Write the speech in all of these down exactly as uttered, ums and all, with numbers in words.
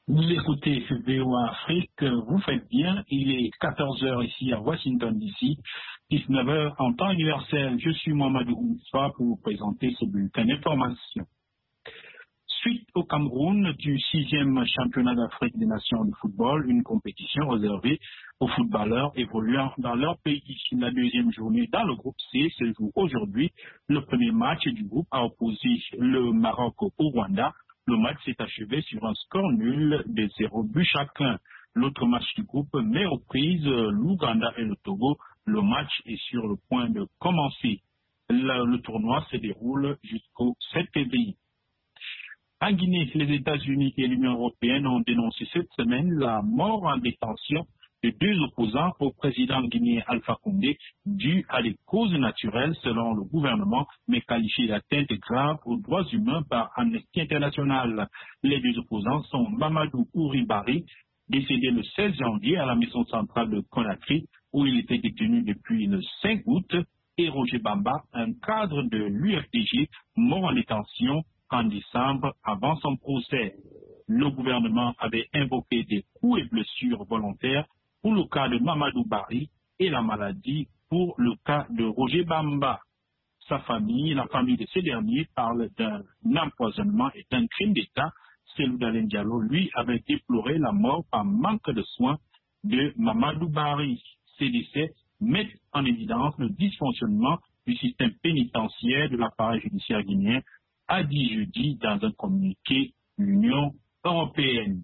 Vous écoutez V O A Afrique, vous faites bien, il est quatorze heures ici à Washington D C, dix-neuf heures en temps universel. Je suis Mamadou Oumfa pour vous présenter ce bulletin d'information. Suite au Cameroun du sixième championnat d'Afrique des nations de football, une compétition réservée aux footballeurs évoluant dans leur pays. La deuxième journée dans le groupe C se joue aujourd'hui. Le premier match du groupe a opposé le Maroc au Rwanda. Le match s'est achevé sur un score nul de zéro but chacun. L'autre match du groupe met aux prises l'Ouganda et le Togo. Le match est sur le point de commencer. Le, le tournoi se déroule jusqu'au sept février. En Guinée, les États-Unis et l'Union européenne ont dénoncé cette semaine la mort en détention de deux opposants au président guinéen Alpha Condé due à des causes naturelles selon le gouvernement, mais qualifiées d'atteinte grave aux droits humains par Amnesty International. Les deux opposants sont Mamadou Ouribari, décédé le seize janvier à la maison centrale de Conakry, où il était détenu depuis le cinq août, et Roger Bamba, un cadre de l'U F D G, mort en détention en décembre avant son procès. Le gouvernement avait invoqué des coups et blessures volontaires pour le cas de Mamadou Bari et la maladie pour le cas de Roger Bamba. Sa famille, la famille de ces derniers, parle d'un empoisonnement et d'un crime d'État. Cellou Dalein Diallo, lui, avait déploré la mort par manque de soins de Mamadou Bari. Ces décès mettent en évidence le dysfonctionnement du système pénitentiaire de l'appareil judiciaire guinéen, a dit jeudi dans un communiqué l'Union européenne.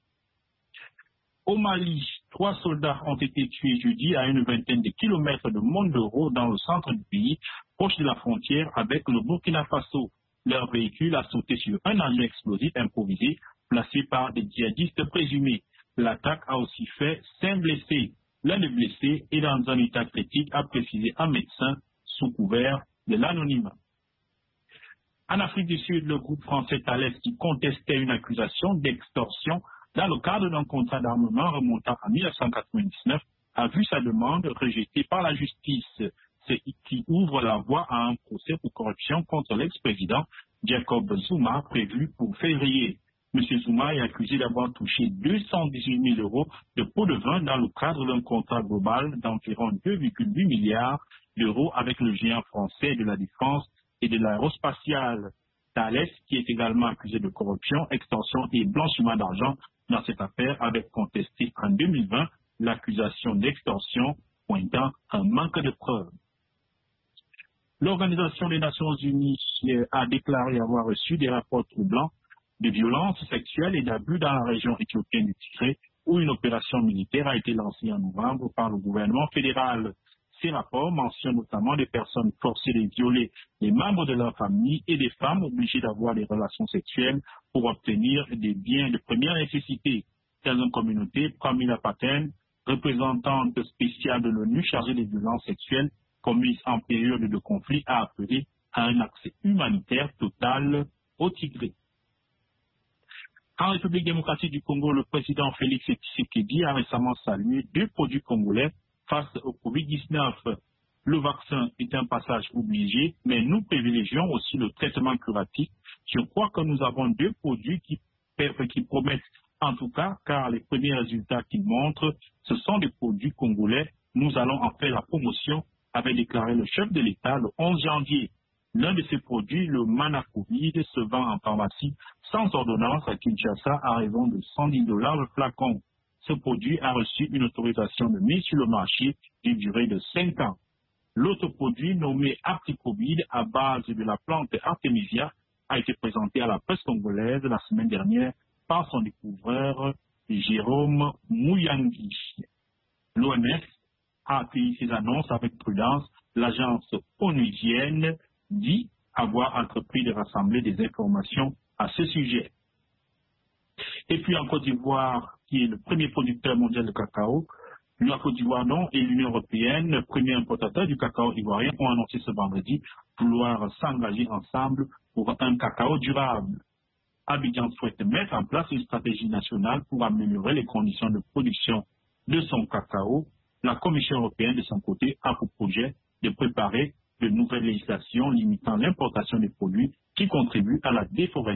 Au Mali, trois soldats ont été tués jeudi à une vingtaine de kilomètres de Mondoro dans le centre du pays, proche de la frontière avec le Burkina Faso. Leur véhicule a sauté sur un engin explosif improvisé placé par des djihadistes présumés. L'attaque a aussi fait cinq blessés. L'un des blessés est dans un état critique, a précisé un médecin sous couvert de l'anonymat. En Afrique du Sud, le groupe français Thales, qui contestait une accusation d'extorsion dans le cadre d'un contrat d'armement remontant à mille neuf cent quatre-vingt-dix-neuf, a vu sa demande rejetée par la justice, ce qui ouvre la voie à un procès pour corruption contre l'ex-président Jacob Zuma prévu pour février. M. Zuma est accusé d'avoir touché deux cent dix-huit mille euros de pots de vin dans le cadre d'un contrat global d'environ deux virgule huit milliards d'euros avec le géant français de la défense et de l'aérospatiale. Thales, qui est également accusé de corruption, extorsion et blanchiment d'argent dans cette affaire, avait contesté en deux mille vingt l'accusation d'extorsion, pointant un manque de preuves. L'Organisation des Nations Unies a déclaré avoir reçu des rapports troublants de violences sexuelles et d'abus dans la région éthiopienne du Tigré, où une opération militaire a été lancée en novembre par le gouvernement fédéral. Ces rapports mentionnent notamment des personnes forcées de violer les membres de leur famille et des femmes obligées d'avoir des relations sexuelles pour obtenir des biens de première nécessité. Dans une communauté, Pramila Paten, représentante spéciale de l'ONU chargée des violences sexuelles commises en période de conflit, a appelé à un accès humanitaire total au Tigré. En République démocratique du Congo, le président Félix Tshisekedi a récemment salué deux produits congolais face au covid dix-neuf. Le vaccin est un passage obligé, mais nous privilégions aussi le traitement curatif. Je crois que nous avons deux produits qui, qui promettent, en tout cas, car les premiers résultats qu'ils montrent, ce sont des produits congolais. Nous allons en faire la promotion, avait déclaré le chef de l'État le onze janvier. L'un de ces produits, le Manacovid, se vend en pharmacie sans ordonnance à Kinshasa à raison de cent dix dollars le flacon. Ce produit a reçu une autorisation de mise sur le marché d'une durée de cinq ans. L'autre produit, nommé Apticovid, à base de la plante Artemisia, a été présenté à la presse congolaise la semaine dernière par son découvreur Jérôme Mouyangi. L'O M S a accueilli ces annonces avec prudence. L'agence onusienne dit avoir entrepris de rassembler des informations à ce sujet. Et puis en Côte d'Ivoire, qui est le premier producteur mondial de cacao, la Côte d'Ivoire non et l'Union européenne, le premier importateur du cacao ivoirien, ont annoncé ce vendredi vouloir s'engager ensemble pour un cacao durable. Abidjan souhaite mettre en place une stratégie nationale pour améliorer les conditions de production de son cacao. La Commission européenne, de son côté, a pour projet de préparer de nouvelles législations limitant l'importation des produits qui contribuent à la déforestation